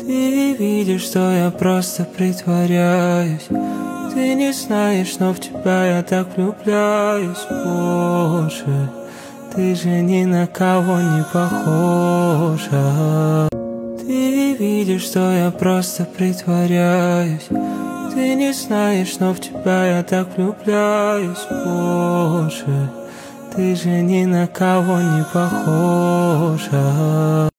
Ты видишь, что я просто притворяюсь. Ты не знаешь, но в тебя я так влюбляюсь. Боже, ты же ни на кого не похожа. Ты видишь, что я просто притворяюсь. Ты не знаешь, но в тебя я так влюбляюсь. Боже, ты же ни на кого не похожа.